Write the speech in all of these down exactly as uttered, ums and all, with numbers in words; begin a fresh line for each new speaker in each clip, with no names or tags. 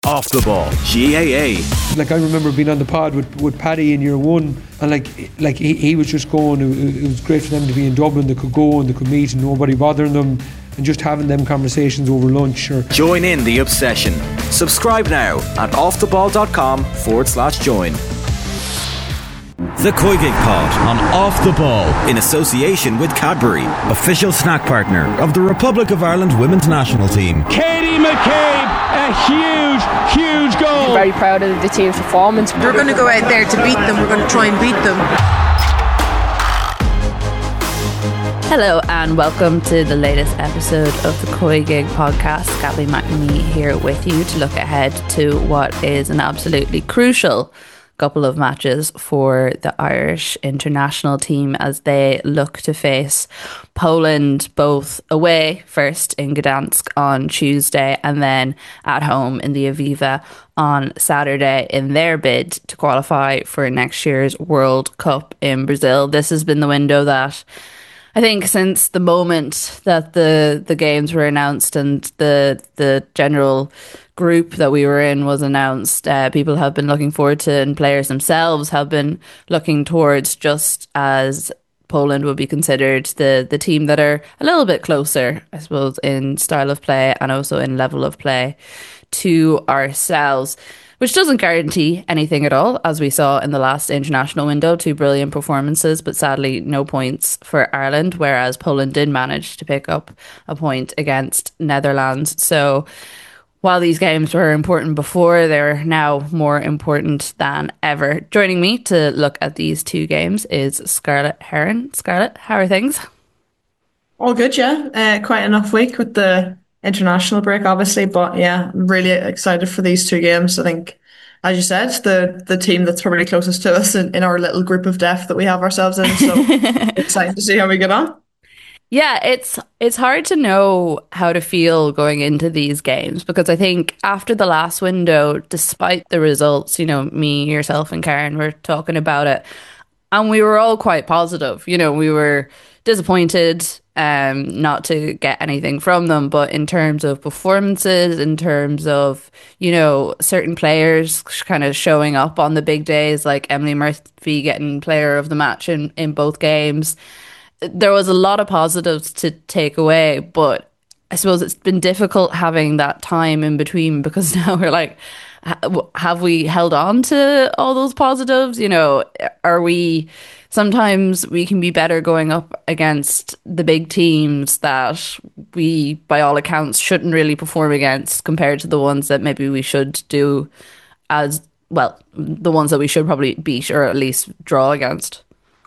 Off the Ball, G A A.
Like, I remember being on the pod with, with Paddy in year one, and like like he, he was just going, it, it was great for them to be in Dublin, they could go and they could meet and nobody bothering them, and just having them conversations over lunch. Or
Join in the obsession. Subscribe now at offtheball.com forward slash join. The Koigig Pod on Off the Ball, in association with Cadbury, official snack partner of the Republic of Ireland women's national team.
Katie McCabe, a huge, huge goal.
I'm very proud of the team's performance.
We're going to go out there to beat them. We're going to try and beat them.
Hello and welcome to the latest episode of the Koigig podcast. Gabby McNamee here with you to look ahead to what is an absolutely crucial couple of matches for the Irish international team as they look to face Poland, both away first in Gdansk on Tuesday and then at home in the Aviva on Saturday in their bid to qualify for next year's World Cup in Brazil. This has been the window that I think since the moment that the, the games were announced and the the general group that we were in was announced, uh, people have been looking forward to, and players themselves have been looking towards, just as Poland would be considered the, the team that are a little bit closer, I suppose, in style of play and also in level of play to ourselves, which doesn't guarantee anything at all, as we saw in the last international window. Two brilliant performances, but sadly no points for Ireland, whereas Poland did manage to pick up a point against Netherlands. So while these games were important before, they're now more important than ever. Joining me to look at these two games is Scarlett Heron. Scarlett, how are things?
All good, yeah. Uh, quite enough week with the international break, obviously, but yeah, I'm really excited for these two games. I think, as you said, the the team that's probably closest to us in, in our little group of death that we have ourselves in, so excited to see how we get on.
Yeah, it's it's hard to know how to feel going into these games, because I think after the last window, despite the results, you know, me, yourself and Karen were talking about it, and we were all quite positive. You know, we were disappointed um, not to get anything from them, but in terms of performances, in terms of, you know, certain players kind of showing up on the big days, like Emily Murphy getting player of the match in, in both games, there was a lot of positives to take away, but I suppose it's been difficult having that time in between, because now we're like, have we held on to all those positives? You know, are we, sometimes we can be better going up against the big teams that we, by all accounts, shouldn't really perform against, compared to the ones that maybe we should do as well, the ones that we should probably beat or at least draw against.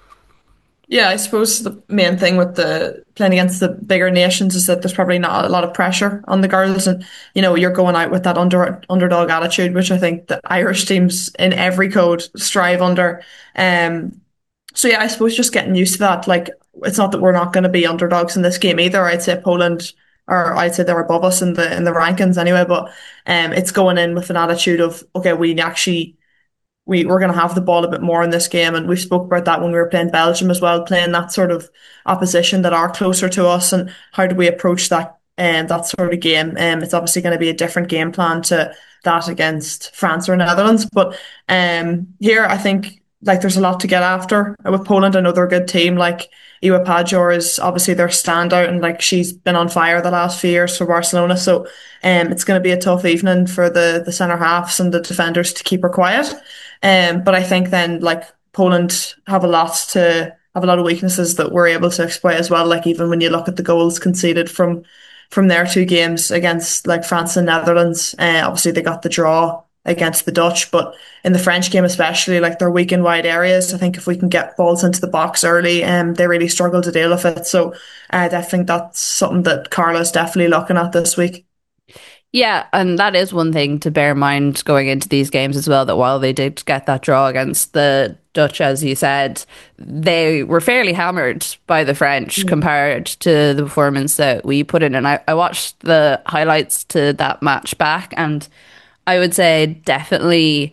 Yeah, I suppose the main thing with the playing against the bigger nations is that there's probably not a lot of pressure on the girls, and you know, you're going out with that under underdog attitude, which I think the Irish teams in every code strive under. Um, so yeah, I suppose just getting used to that. Like, it's not that we're not going to be underdogs in this game either. I'd say Poland, or I'd say they're above us in the in the rankings anyway. But um, it's going in with an attitude of, okay, we actually. We, we're going to have the ball a bit more in this game, and we spoke about that when we were playing Belgium as well, playing that sort of opposition that are closer to us, and how do we approach that um, that sort of game. Um, it's obviously going to be a different game plan to that against France or Netherlands, but um, here I think like there's a lot to get after with Poland. I know they're a good team. Like Iwa Pajor is obviously their standout, and like she's been on fire the last few years for Barcelona, so um, it's going to be a tough evening for the the centre halves and the defenders to keep her quiet. Um, but I think then like Poland have a lot to have a lot of weaknesses that we're able to exploit as well. Like even when you look at the goals conceded from from their two games against like France and Netherlands, uh, obviously they got the draw against the Dutch, but in the French game especially, like they're weak in wide areas. I think if we can get balls into the box early, um, they really struggle to deal with it. So I uh, think that's something that Carla's definitely looking at this week.
Yeah, and that is one thing to bear in mind going into these games as well, that while they did get that draw against the Dutch, as you said, they were fairly hammered by the French mm. compared to the performance that we put in. And I, I watched the highlights to that match back, and I would say definitely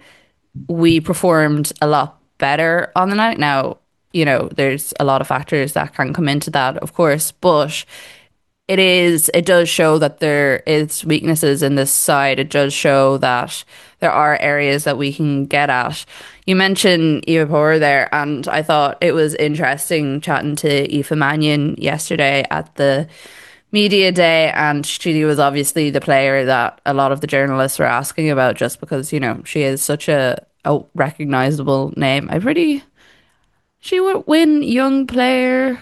we performed a lot better on the night. Now, you know, there's a lot of factors that can come into that, of course, but it is, it does show that there is weaknesses in this side. It does show that there are areas that we can get at. You mentioned Eva Power there, and I thought it was interesting chatting to Aoife Mannion yesterday at the media day, and she was obviously the player that a lot of the journalists were asking about, just because, you know, she is such a, a recognisable name. I pretty, she would win young player.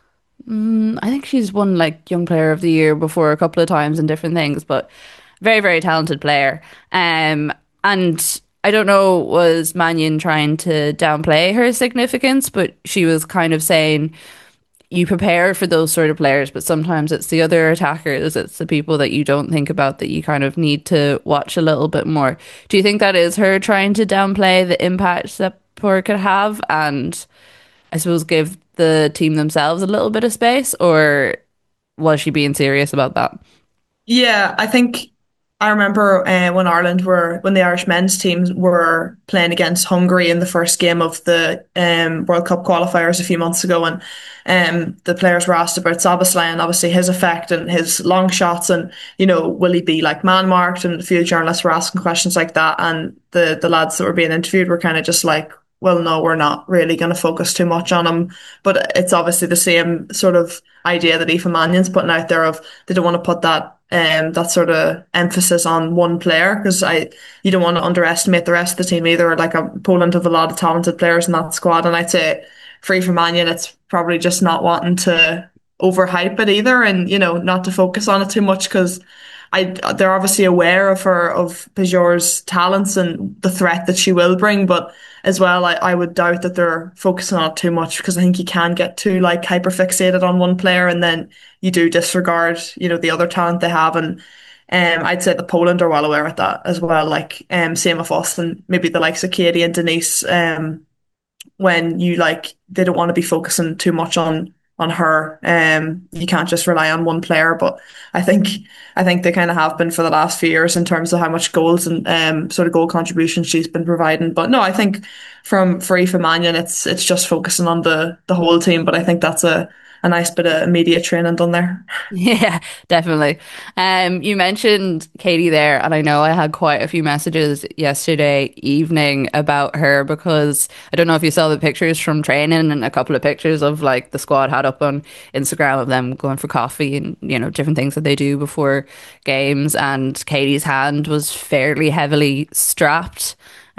Mm, I think she's won like Young Player of the Year before a couple of times and different things, but very, very talented player. Um, and I don't know, was Mannion trying to downplay her significance, but she was kind of saying you prepare for those sort of players, but sometimes it's the other attackers, it's the people that you don't think about that you kind of need to watch a little bit more. Do you think that is her trying to downplay the impact that Poor could have, and I suppose give the team themselves a little bit of space, or was she being serious about that?
Yeah, I think I remember uh, when Ireland were, when the Irish men's teams were playing against Hungary in the first game of the um, World Cup qualifiers a few months ago, and um, the players were asked about Szoboszlai and obviously his effect and his long shots, and, you know, will he be like man marked? And a few journalists were asking questions like that, and the the lads that were being interviewed were kind of just like, well, no, we're not really going to focus too much on him. But it's obviously the same sort of idea that Aoife Mannion's putting out there of they don't want to put that um that sort of emphasis on one player, because I you don't want to underestimate the rest of the team either. Like a, Poland have a lot of talented players in that squad, and I'd say for Aoife Mannion, it's probably just not wanting to overhype it either, and, you know, not to focus on it too much, because I they're obviously aware of her, of Peugeot's talents and the threat that she will bring, but as well, I, I would doubt that they're focusing on it too much, because I think you can get too like hyper fixated on one player, and then you do disregard, you know, the other talent they have. And um, I'd say the Poland are well aware of that as well. Like um, same with us and maybe the likes of Katie and Denise. Um, when you like, they don't want to be focusing too much on on her. Um, you can't just rely on one player, but I think I think they kind of have been for the last few years in terms of how much goals and um sort of goal contributions she's been providing. But no, I think from for Aoife Mannion, it's it's just focusing on the the whole team. But I think that's a a nice bit of media training done there.
Yeah, definitely. Um, you mentioned Katie there, and I know I had quite a few messages yesterday evening about her, because I don't know if you saw the pictures from training, and a couple of pictures of like the squad had up on Instagram of them going for coffee and, you know, different things that they do before games. And Katie's hand was fairly heavily strapped.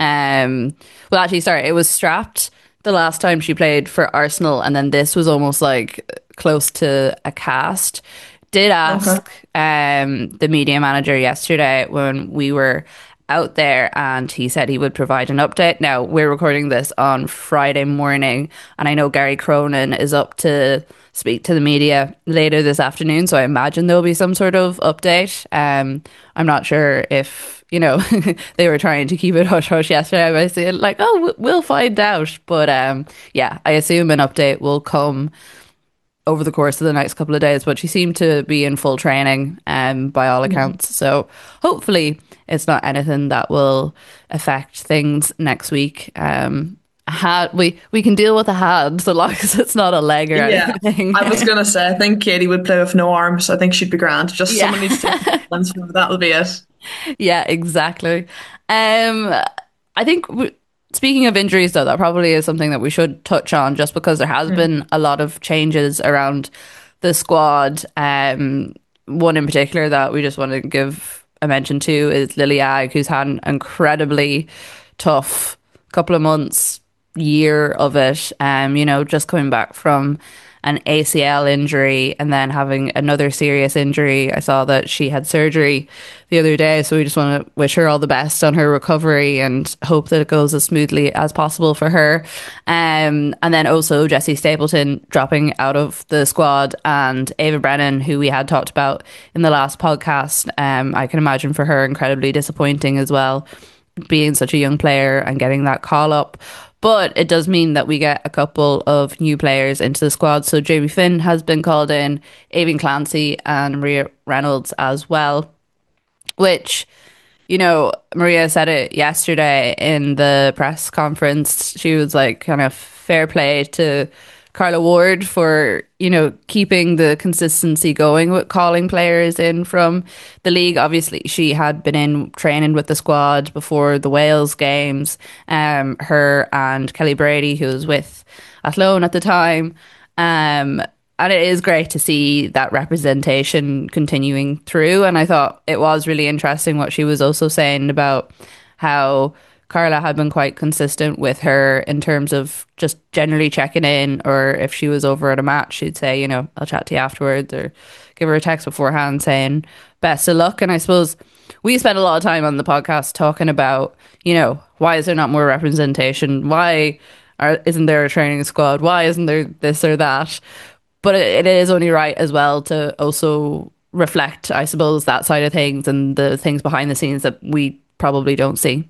Um, well, actually, sorry, it was strapped the last time she played for Arsenal, and then this was almost like close to a cast. Did ask okay. um, the media manager yesterday when we were out there, and he said he would provide an update. Now, we're recording this on Friday morning, and I know Gary Cronin is up to speak to the media later this afternoon, so I imagine there'll be some sort of update. Um, I'm not sure if, you know, they were trying to keep it hush-hush yesterday by saying, like, oh, we'll find out. But um, yeah, I assume an update will come over the course of the next couple of days, but she seemed to be in full training um, by all accounts. Mm-hmm. So hopefully it's not anything that will affect things next week. Um, had we we can deal with a hand so long as it's not a leg or
yeah,
anything.
I was gonna say, I think Katie would play with no arms. I think she'd be grand. Just yeah. someone needs to once that'll be it.
Yeah, exactly. Um, I think we, speaking of injuries, though, that probably is something that we should touch on, just because there has mm. been a lot of changes around the squad. Um, one in particular that we just want to give a mention to is Lily Agg, who's had an incredibly tough couple of months, year of it. Um, you know, just coming back from an A C L injury and then having another serious injury. I saw that she had surgery the other day, so we just want to wish her all the best on her recovery and hope that it goes as smoothly as possible for her. Um, and then also Jessie Stapleton dropping out of the squad, and Ava Brennan, who we had talked about in the last podcast. Um, I can imagine for her incredibly disappointing as well, being such a young player and getting that call up. But it does mean that we get a couple of new players into the squad. So Jamie Finn has been called in, Aoibhinn Clancy and Maria Reynolds as well, which, you know, Maria said it yesterday in the press conference. She was like, kind of fair play to Carla Ward for, you know, keeping the consistency going with calling players in from the league. Obviously, she had been in training with the squad before the Wales games. Um, her and Kelly Brady, who was with Athlone at the time. Um, and it is great to see that representation continuing through. And I thought it was really interesting what she was also saying about how Carla had been quite consistent with her in terms of just generally checking in, or if she was over at a match, she'd say, you know, I'll chat to you afterwards, or give her a text beforehand saying best of luck. And I suppose we spent a lot of time on the podcast talking about, you know, why is there not more representation? Why are, isn't there a training squad? Why isn't there this or that? But it, it is only right as well to also reflect, I suppose, that side of things and the things behind the scenes that we probably don't see.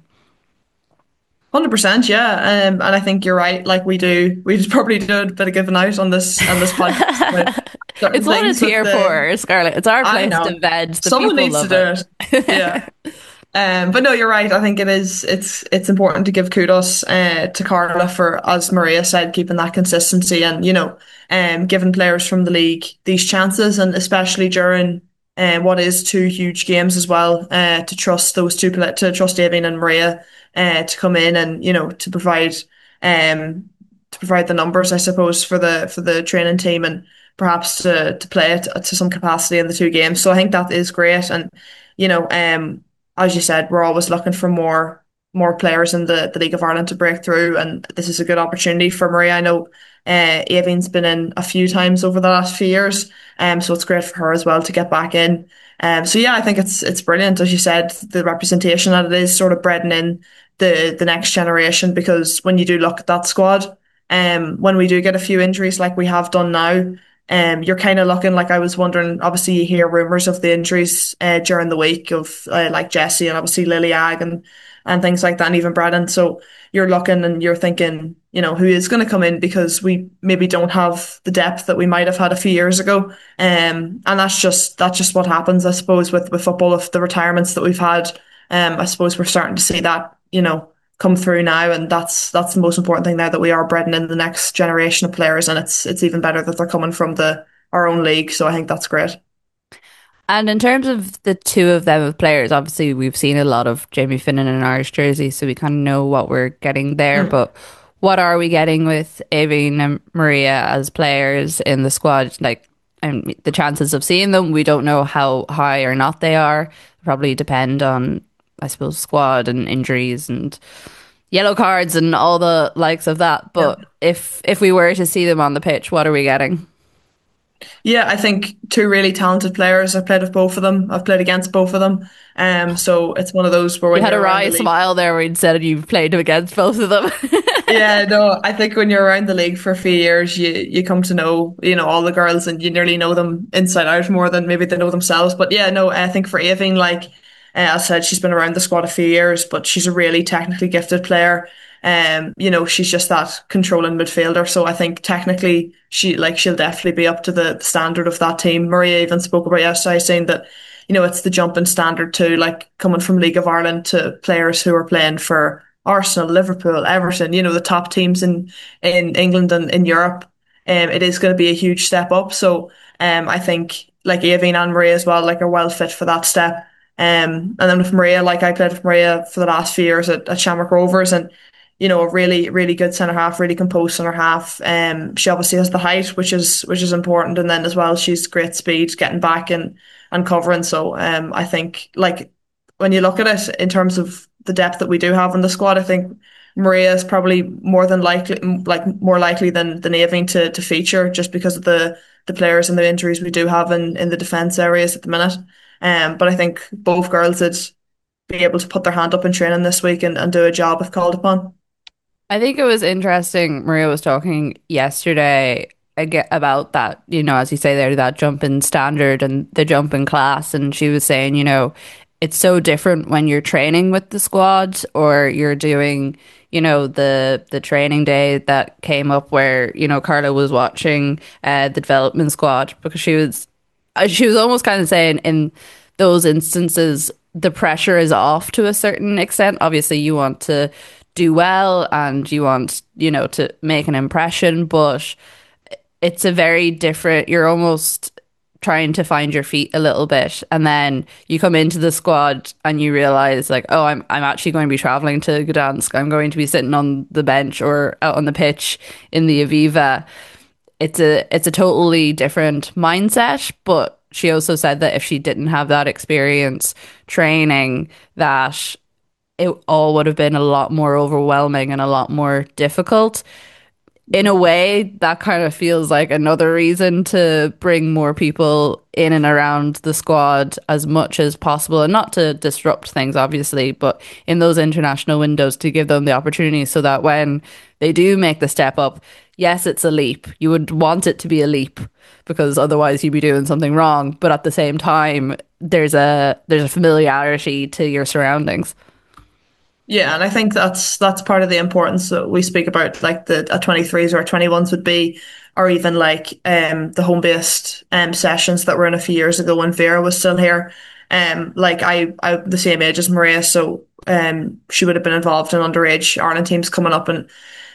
one hundred percent, yeah. Um, and I think you're right. Like we do, we just probably do a bit of giving out on this on this podcast.
It's what it's here the, for, Scarlett. It's our place to veg. The
Someone
people
needs
love
to
it.
do it. Yeah. um, but no, you're right. I think it is. It's it's important to give kudos uh, to Carla for, as Maria said, keeping that consistency and, you know, um, giving players from the league these chances, and especially during uh, what is two huge games as well, uh, to trust those two, to trust Aoibhinn and Maria. Uh, to come in and, you know, to provide um to provide the numbers, I suppose, for the for the training team, and perhaps to to play it to some capacity in the two games. So I think that is great. And, you know, um as you said, we're always looking for more more players in the, the League of Ireland to break through, and this is a good opportunity for Maria. I know uh, Aoibhinn's been in a few times over the last few years, um, so it's great for her as well to get back in. Um, so yeah, I think it's it's brilliant, as you said, the representation, and it is sort of breading in the the next generation, because when you do look at that squad, um, when we do get a few injuries like we have done now, um, you're kind of looking, like I was wondering, obviously you hear rumours of the injuries uh, during the week of uh, like Jessie and obviously Lily Ag and and things like that, and even Brennan. So you're looking and you're thinking, you know, who is going to come in, because we maybe don't have the depth that we might have had a few years ago. Um, and that's just that's just what happens, I suppose, with, with football, of the retirements that we've had. Um, I suppose we're starting to see that, you know, come through now, and that's that's the most important thing now, that we are breeding in the next generation of players, and it's it's even better that they're coming from the our own league. So I think that's great.
And in terms of the two of them as players, obviously we've seen a lot of Jamie Finnan in an Irish jersey, so we kind of know what we're getting there. Mm. But what are we getting with Aoibhinn and Maria as players in the squad? Like, and the chances of seeing them, we don't know how high or not they are. Probably depend on, I suppose, squad and injuries and yellow cards and all the likes of that. But yeah. if if we were to see them on the pitch, what are we getting?
Yeah, I think two really talented players. I've played with both of them. I've played against both of them. Um, so it's one of those where when
you had a wry smile there when you said you've played against both of them.
Yeah, no, I think when you're around the league for a few years, you you come to know, you know, all the girls, and you nearly know them inside out more than maybe they know themselves. But yeah, no, I think for Aoibhinn, like uh, I said, she's been around the squad a few years, but she's a really technically gifted player. Um, you know, she's just that controlling midfielder. So I think technically she like she'll definitely be up to the standard of that team. Maria even spoke about yesterday, saying that, you know, it's the jump in standard too, like coming from League of Ireland to players who are playing for Arsenal, Liverpool, Everton, you know, the top teams in, in England and in Europe. Um, it is going to be a huge step up. So um, I think like Aoibhinn and Maria as well, like are well fit for that step. Um, and then with Maria, like I played with Maria for the last few years at, at Shamrock Rovers, and you know, a really, really good centre half, really composed centre half. Um, she obviously has the height, which is which is important, and then as well, she's great speed, getting back and and covering. So, um, I think like when you look at it in terms of the depth that we do have in the squad, I think Maria is probably more than likely, like more likely than than Aoibhinn to to feature, just because of the the players and the injuries we do have in in the defence areas at the minute. Um, but I think both girls would be able to put their hand up in training this week and, and do a job if called upon.
I think it was interesting. Maria was talking yesterday about that, you know, as you say there, that jump in standard and the jump in class. And she was saying, you know, it's so different when you're training with the squad or you're doing, you know, the the training day that came up where, you know, Carla was watching uh, the development squad, because she was, she was almost kind of saying in those instances, the pressure is off to a certain extent. Obviously, you want to do well and you want, you know, to make an impression, but it's a very different, you're almost trying to find your feet a little bit, and then you come into the squad and you realize like, oh, I'm I'm actually going to be traveling to Gdansk. I'm going to be sitting on the bench or out on the pitch in the Aviva. It's a it's a totally different mindset, but she also said that if she didn't have that experience training, that it all would have been a lot more overwhelming and a lot more difficult. In a way, that kind of feels like another reason to bring more people in and around the squad as much as possible, and not to disrupt things, obviously, but in those international windows to give them the opportunity so that when they do make the step up, yes, it's a leap. You would want it to be a leap because otherwise you'd be doing something wrong. But at the same time, there's a there's a familiarity to your surroundings.
Yeah, and I think that's that's part of the importance that we speak about, like the a twenty-threes or twenty-ones would be, or even like um the home based um sessions that were in a few years ago when Vera was still here. Um, like I I'm the same age as Maria, so um she would have been involved in underage Ireland teams coming up, and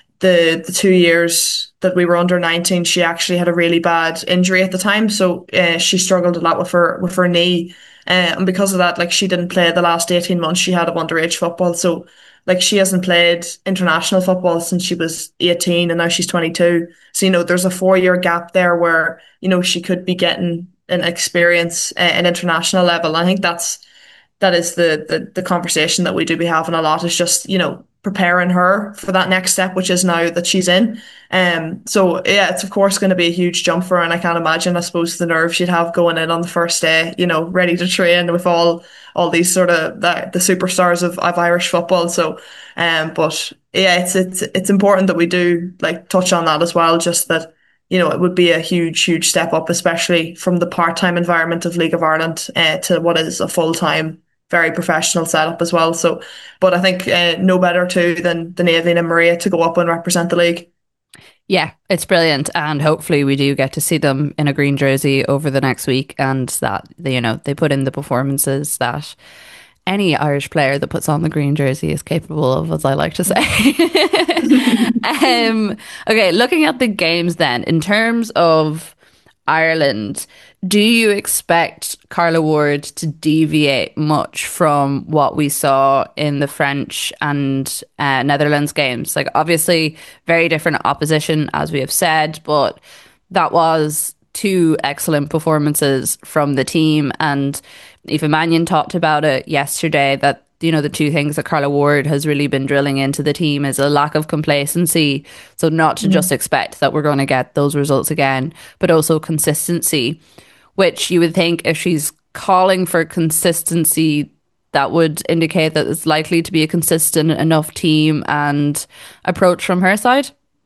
the the two years that we were under nineteen, she actually had a really bad injury at the time, so uh, she struggled a lot with her with her knee. Uh, and because of that, like she didn't play the last eighteen months she had of underage football. So like she hasn't played international football since she was eighteen, and now she's twenty-two. So, you know, there's a four year gap there where, you know, she could be getting an experience at an international level. I think that's, that is the, the, the conversation that we do be having a lot, is just, you know, preparing her for that next step, which is now that she's in. Um, so yeah, it's of course going to be a huge jump for her, and I can't imagine, I suppose, the nerve she'd have going in on the first day, you know, ready to train with all all these sort of the, the superstars of, of Irish football. So, um, but yeah, it's it's it's important that we do like touch on that as well. Just that, you know, it would be a huge huge step up, especially from the part time environment of League of Ireland uh, to what is a full time, very professional setup as well. So, but I think uh, no better too than than Aoibhinn and Maria to go up and represent the league.
Yeah, it's brilliant, and hopefully we do get to see them in a green jersey over the next week, and that, you know, they put in the performances that any Irish player that puts on the green jersey is capable of, as I like to say. um, okay, looking at the games then, in terms of Ireland, do you expect Carla Ward to deviate much from what we saw in the French and uh, Netherlands games? Like, obviously, very different opposition, as we have said, but that was two excellent performances from the team. And Aoife Mannion talked about it yesterday, that, you know, the two things that Carla Ward has really been drilling into the team is a lack of complacency. So not to mm. just expect that we're going to get those results again, but also consistency, which you would think if she's calling for consistency, that would indicate that it's likely to be a consistent enough team and approach from her side.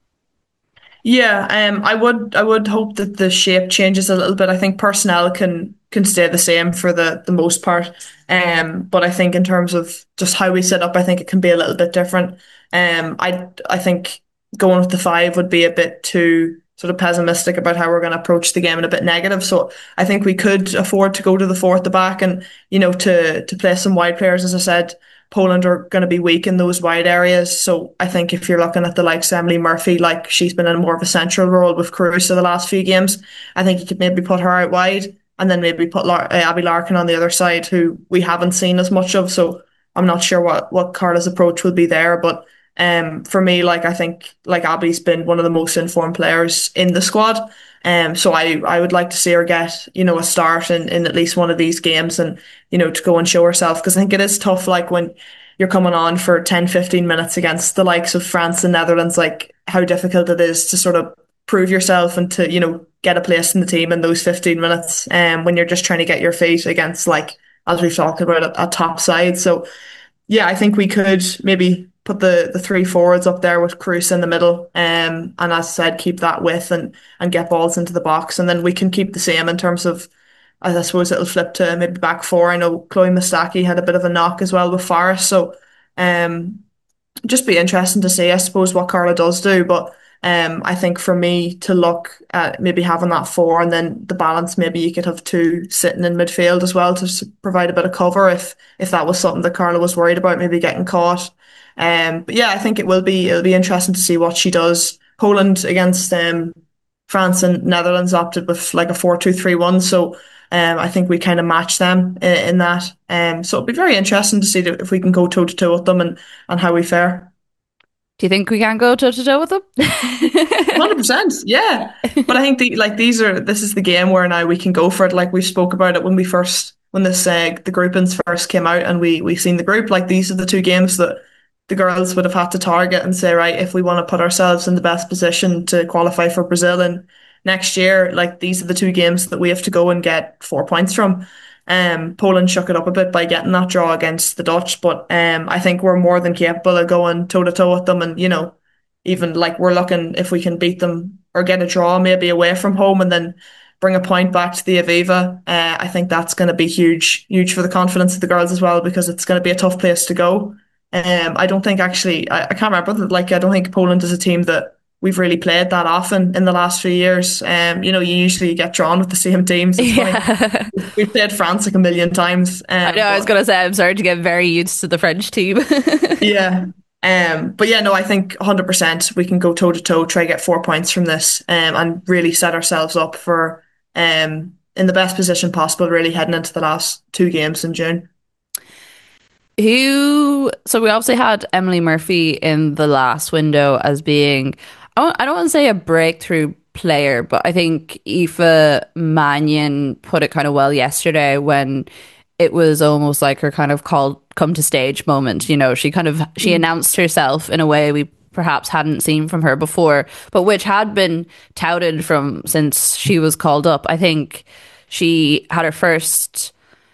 Yeah, um, I would I would hope that the shape changes a little bit. I think personnel can can stay the same for the, the most part. Um, but I think in terms of just how we set up, I think it can be a little bit different. Um, I I think going with the five would be a bit too sort of pessimistic about how we're going to approach the game and a bit negative. So I think we could afford to go to the four at the back and, you know, to to play some wide players. As I said, Poland are going to be weak in those wide areas. So I think if you're looking at the likes of Emily Murphy, like she's been in more of a central role with Caruso the last few games, I think you could maybe put her out wide and then maybe put Lar- uh, Abby Larkin on the other side, who we haven't seen as much of. So I'm not sure what, what Carla's approach will be there. But um, for me, like I think like Abby's been one of the most informed players in the squad. Um, so I, I would like to see her get, you know, a start in, in at least one of these games and, you know, to go and show herself. Because I think it is tough, like when you're coming on for ten, fifteen minutes against the likes of France and Netherlands, like how difficult it is to sort of prove yourself and to, you know, get a place in the team in those fifteen minutes um, when you're just trying to get your feet against, like, as we've talked about, a, a top side. So, yeah, I think we could maybe put the, the three forwards up there with Cruz in the middle, um, and as I said, keep that width and, and get balls into the box. And then we can keep the same in terms of, I suppose it'll flip to maybe back four. I know Chloe Mustaki had a bit of a knock as well with Forrest. So um, just be interesting to see, I suppose, what Carla does do. But um, I think for me to look at maybe having that four and then the balance, maybe you could have two sitting in midfield as well to provide a bit of cover if if that was something that Carla was worried about, maybe getting caught. Um, but yeah, I think it will be it'll be interesting to see what she does. Poland against um, France and Netherlands opted with like a four two three one. So um, I think we kind of match them in, in that. Um, so it'll be very interesting to see if we can go toe to toe with them and, and how we fare.
Do you think we can go toe to toe with them?
one hundred percent, yeah. But I think the, like these are this is the game where now we can go for it. Like we spoke about it when we first when this uh, the groupings first came out and we we seen the group. Like these are the two games that the girls would have had to target and say, right, if we want to put ourselves in the best position to qualify for Brazil and next year, like these are the two games that we have to go and get four points from. Um, Poland shook it up a bit by getting that draw against the Dutch, but um, I think we're more than capable of going toe to toe with them, and you know, even like we're looking if we can beat them or get a draw maybe away from home and then bring a point back to the Aviva. Uh, I think that's going to be huge, huge for the confidence of the girls as well, because it's going to be a tough place to go. Um, I don't think actually, I, I can't remember that. Like, I don't think Poland is a team that we've really played that often in the last few years. Um, you know, you usually get drawn with the same teams. It's
Yeah.
funny. We've played France like a million times. Um,
I know, I was going to say, I'm starting to get very used to the French team.
yeah. Um, but yeah, no, I think one hundred percent we can go toe to toe, try to get four points from this, um, and really set ourselves up for um in the best position possible, really heading into the last two games in June.
Who, so we obviously had Emily Murphy in the last window as being, I don't, I don't want to say a breakthrough player, but I think Aoife Mannion put it kind of well yesterday when it was almost like her kind of called come to stage moment. You know, she kind of, she announced herself in a way we perhaps hadn't seen from her before, but which had been touted from since she was called up. I think she had her first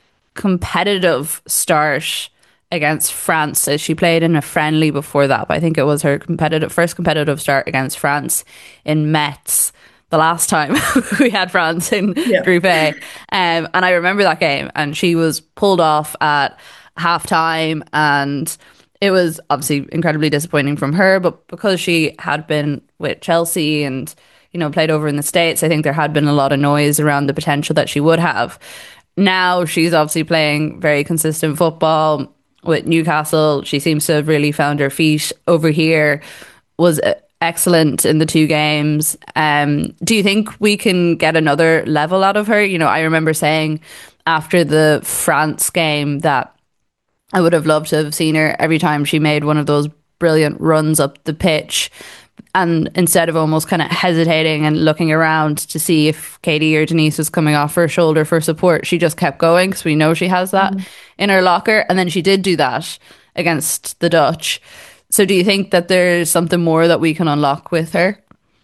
competitive start against France. She played in a friendly before that, but I think it was her competitive first competitive start against France in Metz the last time we had France in yeah. Group A. Um, and I remember that game, and she was pulled off at halftime, and it was obviously incredibly disappointing from her, but because she had been with Chelsea and, you know, played over in the States, I think there had been a lot of noise around the potential that she would have. Now she's obviously playing very consistent football with Newcastle. She seems to have really found her feet over here, was excellent in the two games. Um, do you think we can get another level out of her? You know, I remember saying after the France game that I would have loved to have seen her every time she made one of those brilliant runs up the pitch. And instead of almost kind of hesitating and looking around to see if Katie or Denise was coming off her shoulder for support, she just kept going because we know she has that mm. in her locker. And then she did do that against the Dutch. So do you think that there's something more that we can unlock with her?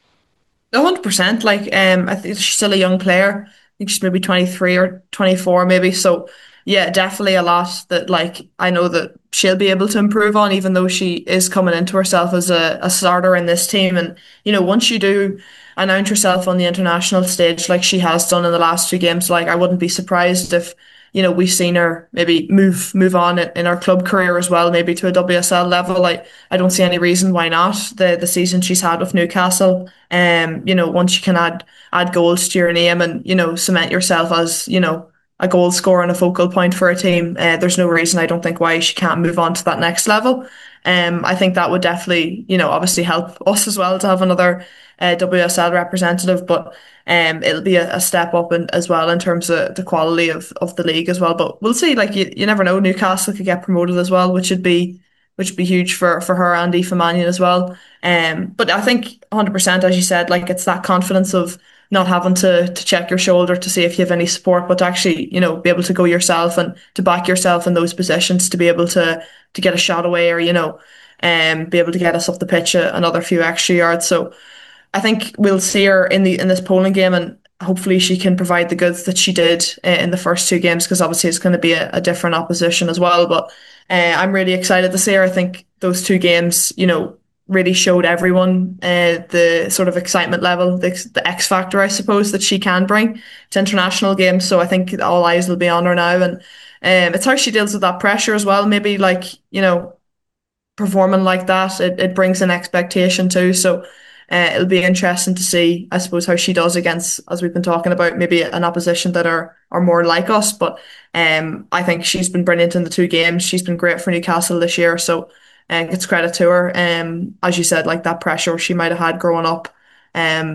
one hundred percent. Like, um, I think she's still a young player. I think she's maybe twenty-three or twenty-four maybe. So yeah, definitely a lot that like I know that she'll be able to improve on, even though she is coming into herself as a, a starter in this team. And, you know, once you do announce yourself on the international stage, like she has done in the last two games, like I wouldn't be surprised if, you know, we've seen her maybe move move on in her club career as well, maybe to a W S L level. Like I don't see any reason why not. The the season she's had with Newcastle, um, you know, once you can add add goals to your name and, you know, cement yourself as, you know, a goal scorer and a focal point for a team, uh, there's no reason I don't think why she can't move on to that next level. Um, I think that would definitely, you know, obviously help us as well to have another uh, W S L representative, but um, it'll be a, a step up in, as well in terms of the quality of, of the league as well. But we'll see. Like you, you never know. Newcastle could get promoted as well, which would be which would be huge for for her and Aoife Mannion as well. Um, but I think one hundred percent, as you said, like it's that confidence of not having to to check your shoulder to see if you have any support, but to actually, you know, be able to go yourself and to back yourself in those positions to be able to to get a shot away or, you know, um, be able to get us off the pitch a, another few extra yards. So I think we'll see her in the in this Poland game, and hopefully she can provide the goods that she did uh, in the first two games, because obviously it's going to be a, a different opposition as well. But uh, I'm really excited to see her. I think those two games, you know, really showed everyone uh, the sort of excitement level, the, the X factor, I suppose, that she can bring to international games. So I think all eyes will be on her now, and um, it's how she deals with that pressure as well. Maybe like, you know, performing like that, it, it brings an expectation too. So uh, it'll be interesting to see, I suppose, how she does against, as we've been talking about, maybe an opposition that are are more like us. But um, I think she's been brilliant in the two games. She's been great for Newcastle this year. So and uh, it's credit to her. Um, as you said, like that pressure she might have had growing up, um,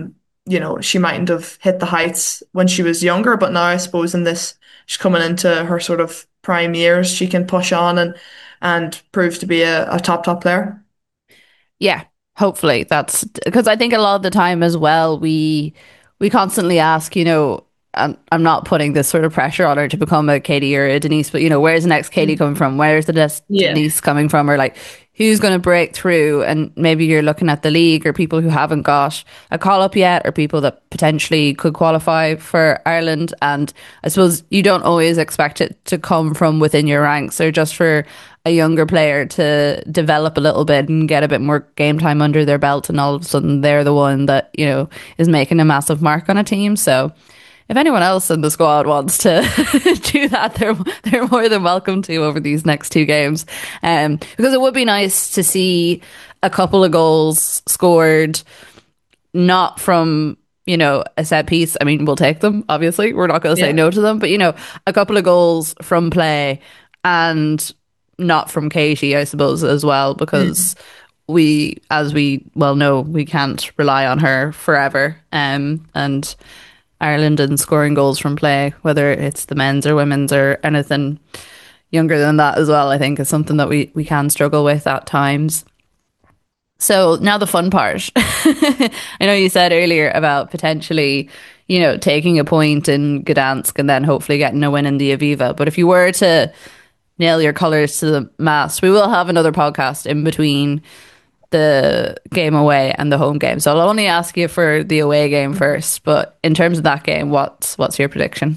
you know, she mightn't have hit the heights when she was younger, but now I suppose in this, she's coming into her sort of prime years, she can push on and and prove to be a, a top top player.
Yeah, hopefully that's because I think a lot of the time as well, we we constantly ask, you know, and I'm not putting this sort of pressure on her to become a Katie or a Denise, but you know, where's the next Katie coming from? Where's the next
Yeah.
Denise coming from? Or like, who's going to break through? And maybe you're looking at the league or people who haven't got a call up yet, or people that potentially could qualify for Ireland. And I suppose you don't always expect it to come from within your ranks, or just for a younger player to develop a little bit and get a bit more game time under their belt, and all of a sudden they're the one that, you know, is making a massive mark on a team. So if anyone else in the squad wants to do that, they're they're more than welcome to over these next two games. Um, because it would be nice to see a couple of goals scored, not from, you know, a set piece. I mean, we'll take them, obviously. We're not going to say
Yeah.
no to them. But, you know, a couple of goals from play, and not from Katie, I suppose, as well, because mm. we, as we well know, we can't rely on her forever. Um, and Ireland and scoring goals from play, whether it's the men's or women's or anything younger than that as well, I think is something that we, we can struggle with at times. So now the fun part. I know you said earlier about potentially, you know, taking a point in Gdansk and then hopefully getting a win in the Aviva. But if you were to nail your colours to the mast, we will have another podcast in between the game away and the home game. So I'll only ask you for the away game first, but in terms of that game, what's what's your prediction?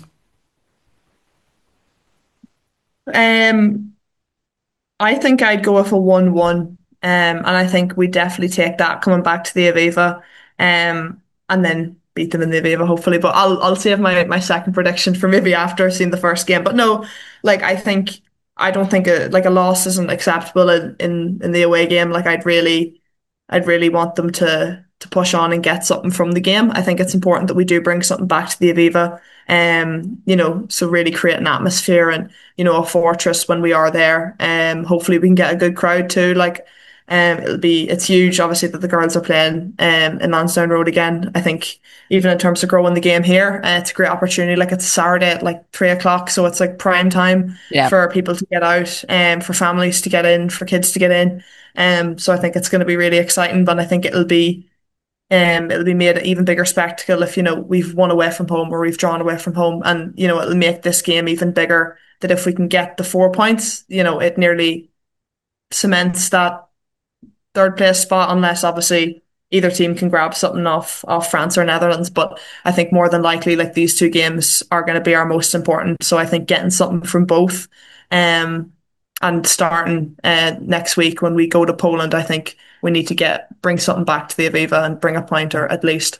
Um, I think I'd go with a one one, um, and I think we definitely take that coming back to the Aviva, um, and then beat them in the Aviva hopefully. But I'll I'll save my my second prediction for maybe after seeing the first game. But no, like I think. I don't think a like a loss isn't acceptable in, in, in the away game. Like I'd really, I'd really want them to to push on and get something from the game. I think it's important that we do bring something back to the Aviva. Um, you know, so really create an atmosphere and, you know, a fortress when we are there. Um, hopefully we can get a good crowd too. Like, um, it'll be it's huge, obviously, that the girls are playing um in Lansdowne Road again. I think even in terms of growing the game here, uh, it's a great opportunity. Like it's a Saturday at like three o'clock, so it's like prime time
yeah.
for people to get out, and um, for families to get in, for kids to get in. Um, so I think it's going to be really exciting. But I think it'll be um it'll be made an even bigger spectacle if, you know, we've won away from home or we've drawn away from home, and you know it'll make this game even bigger. That if we can get the four points, you know, it nearly cements that third place spot, unless obviously either team can grab something off off France or Netherlands. But I think more than likely, like, these two games are going to be our most important. So I think getting something from both, um, and starting uh, next week when we go to Poland, I think we need to get bring something back to the Aviva and bring a pointer at least.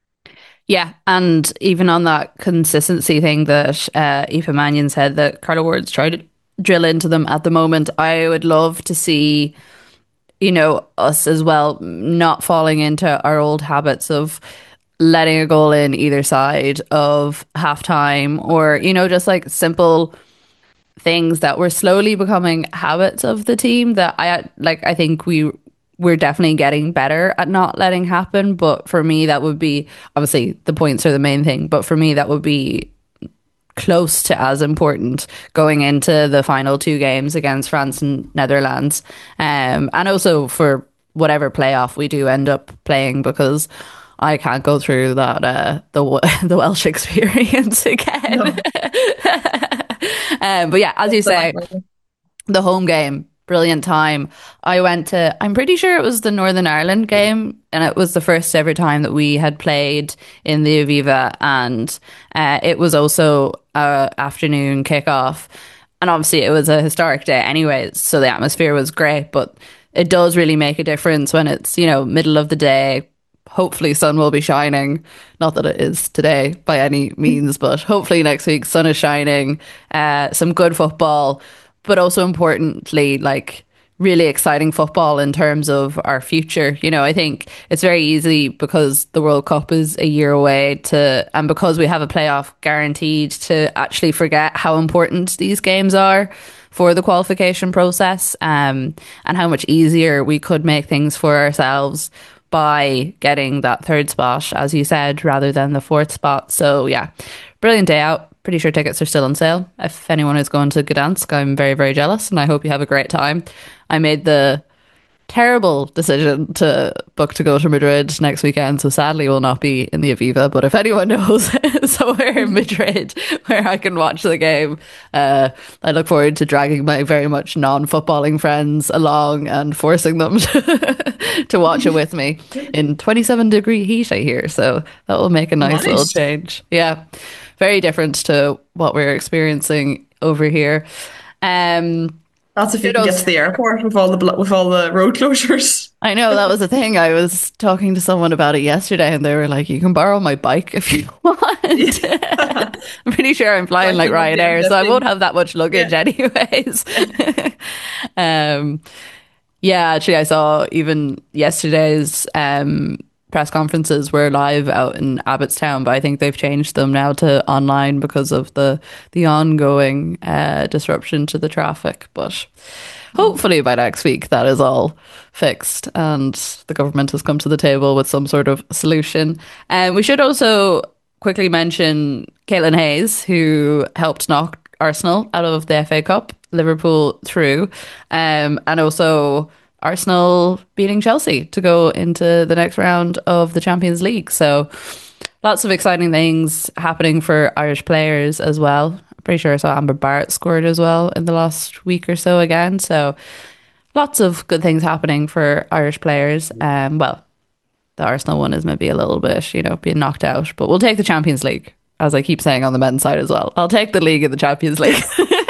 Yeah, and even on that consistency thing that uh, Aoife Mannion said that Carla Ward's trying to drill into them at the moment, I would love to see, you know, us as well not falling into our old habits of letting a goal in either side of halftime, or, you know, just like simple things that were slowly becoming habits of the team that I like. I think we we're definitely getting better at not letting happen. But for me, that would be, obviously the points are the main thing, but for me that would be close to as important going into the final two games against France and Netherlands, um, and also for whatever playoff we do end up playing, because I can't go through that uh, the the Welsh experience again. No. um, but yeah, as you say, the home game, brilliant time. I went to, I'm pretty sure it was the Northern Ireland game, and it was the first ever time that we had played in the Aviva, and uh, it was also a afternoon kickoff, and obviously it was a historic day anyways, so the atmosphere was great. But it does really make a difference when it's, you know, middle of the day. Hopefully sun will be shining, not that it is today by any means, but hopefully next week sun is shining, uh, some good football, but also importantly, like, really exciting football in terms of our future. You know, I think it's very easy, because the World Cup is a year away, to, and because we have a playoff guaranteed, to actually forget how important these games are for the qualification process, um, and how much easier we could make things for ourselves by getting that third spot, as you said, rather than the fourth spot. So yeah, brilliant day out. Pretty sure tickets are still on sale. If anyone is going to Gdansk, I'm very, very jealous, and I hope you have a great time. I made the terrible decision to book to go to Madrid next weekend, so sadly will not be in the Aviva. But if anyone knows somewhere in Madrid where I can watch the game, uh, I look forward to dragging my very much non-footballing friends along and forcing them to, to watch it with me in twenty-seven degree heat, I hear. So that will make a nice, nice. little change. Yeah, very different to what we're experiencing over here. Um,
That's if you can get to the airport with all the with all the road closures.
I know, that was the thing. I was talking to someone about it yesterday, and they were like, "You can borrow my bike if you want." Yeah. I'm pretty sure I'm flying like Ryanair, so I won't have that much luggage yeah. anyways. um, yeah, actually, I saw even yesterday's um, press conferences were live out in Abbottstown, but I think they've changed them now to online because of the the ongoing uh, disruption to the traffic. But hopefully by next week that is all fixed and the government has come to the table with some sort of solution. And we should also quickly mention Caitlin Hayes, who helped knock Arsenal out of the F A Cup, Liverpool through, um, and also Arsenal beating Chelsea to go into the next round of the Champions League. So lots of exciting things happening for Irish players as well. I'm pretty sure I saw Amber Barrett scored as well in the last week or so again. So lots of good things happening for Irish players. Um, well, the Arsenal one is maybe a little bit, you know, being knocked out, but we'll take the Champions League, as I keep saying on the men's side as well. I'll take the league in the Champions League.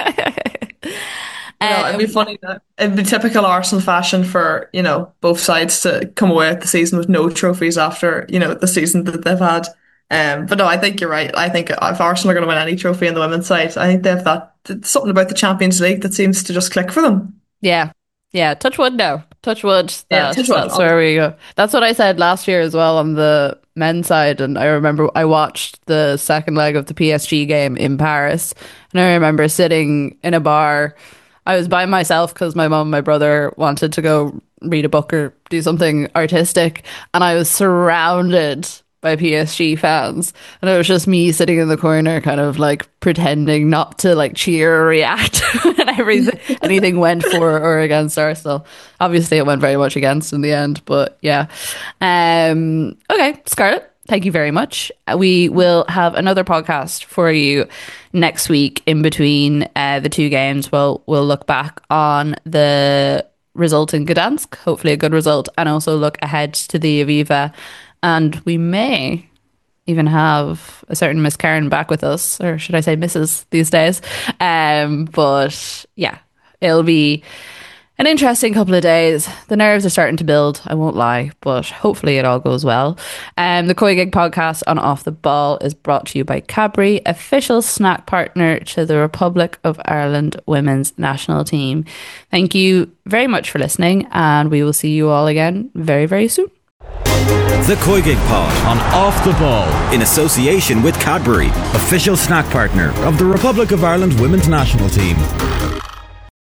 You know, it'd be funny that it'd be typical Arsenal fashion for, you know, both sides to come away at the season with no trophies after, you know, the season that they've had. Um, but no, I think you're right. I think if Arsenal are going to win any trophy on the women's side, I think they have that something about the Champions League that seems to just click for them.
Yeah. Yeah. Touch wood now. Touch wood. That,
yeah, touch wood.
That's where we go. That's what I said last year as well on the men's side. And I remember I watched the second leg of the P S G game in Paris. And I remember sitting in a bar. I was by myself because my mum and my brother wanted to go read a book or do something artistic, and I was surrounded by P S G fans, and it was just me sitting in the corner kind of like pretending not to like cheer or react when everything anything went for or against Arsenal. Obviously it went very much against in the end, but yeah. Um, okay, Scarlett, thank you very much. We will have another podcast for you next week in between uh, the two games. We'll, we'll look back on the result in Gdansk, hopefully a good result, and also look ahead to the Aviva. And we may even have a certain Miss Karen back with us, or should I say Missus these days. Um, but yeah, it'll be an interesting couple of days. The nerves are starting to build, I won't lie, but hopefully it all goes well. Um, the COYGIG podcast on Off the Ball is brought to you by Cadbury, official snack partner to the Republic of Ireland women's national team. Thank you very much for listening, and we will see you all again very, very soon.
The COYGIG Pod on Off the Ball in association with Cadbury, official snack partner of the Republic of Ireland women's national team.